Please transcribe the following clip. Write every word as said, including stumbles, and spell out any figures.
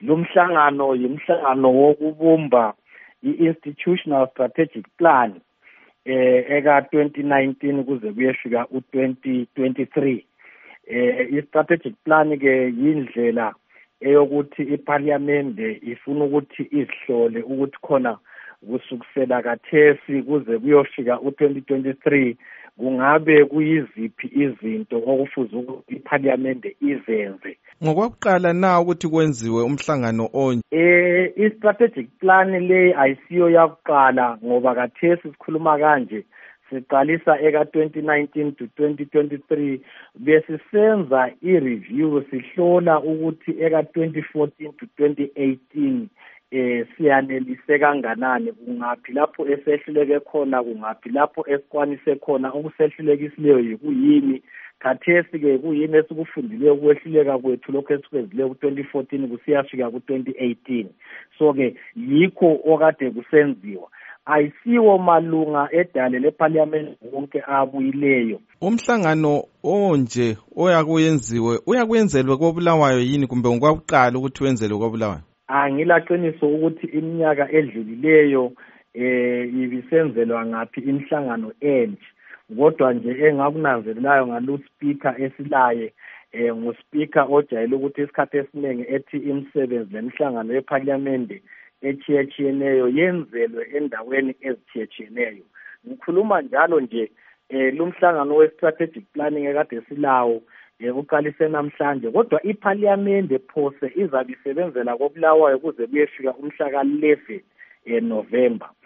Lumhlangano yimhlangano wokubumba i-Institutional Strategic Plan eh eka twenty nineteen kuze kuyefika u twenty twenty-three. Eh i-strategic plan ke yindlela eyokuthi iParliament ifuna ukuthi izihlole ukuthi khona kusukusela kathesi kuze kuyofika u twenty twenty-three kungabe kuyiziphi izinto okufuze ukuthi iParliament izenze. Ngokwakuqala na ukuthi kwenziwe umhlangano onje? Eh i-strategic plan le ayisiyo yakuqala ngoba kathesi sikhuluma kanje siqalisa eka twenty nineteen to twenty twenty-three bese senza i-review sihlola ukuthi eka twenty fourteen to twenty eighteen eh siyanelise kanganani kungaphi lapho esehluleke khona kungaphi lapho esikwanise khona okusehlulekisileyo yikuyini khathesi ke kuyini esikufundile ukwehluleka kwethu lokho esikwenzile ku twenty fourteen kusiyafika ku twenty eighteen. So ke yikho okade kusenziwa ayisiwo malunga edale leParliament wonke abuyileyo. Umhlangano onje oyakuyenziwe uyakuyenzelwe koBulawayo yini kumbe ngokwakuqala ukuthi wenzelwe koBulawayo? Angilaqiniso ukuthi iminyaka edlulileyo eh ibisenzelwa ngapi imihlangano enje kodwa nje engakunanzelelayo ngalo speaker esilaye eh nguspeaker ojayele ukuthi isikhathi esiningi ethi imisebenzi lemihlangano yeParliament echiyetshiyeneyo yenzelwe endaweni ezithiyetshiyeneyo. Ngikhuluma njalo nje eh lumhlangano we-strategic planning ekade silawo uqalise namhlanje kodwa iParliament phose izabe isebenzela koBulawayo kuze kuyefika umhla ka eleven November.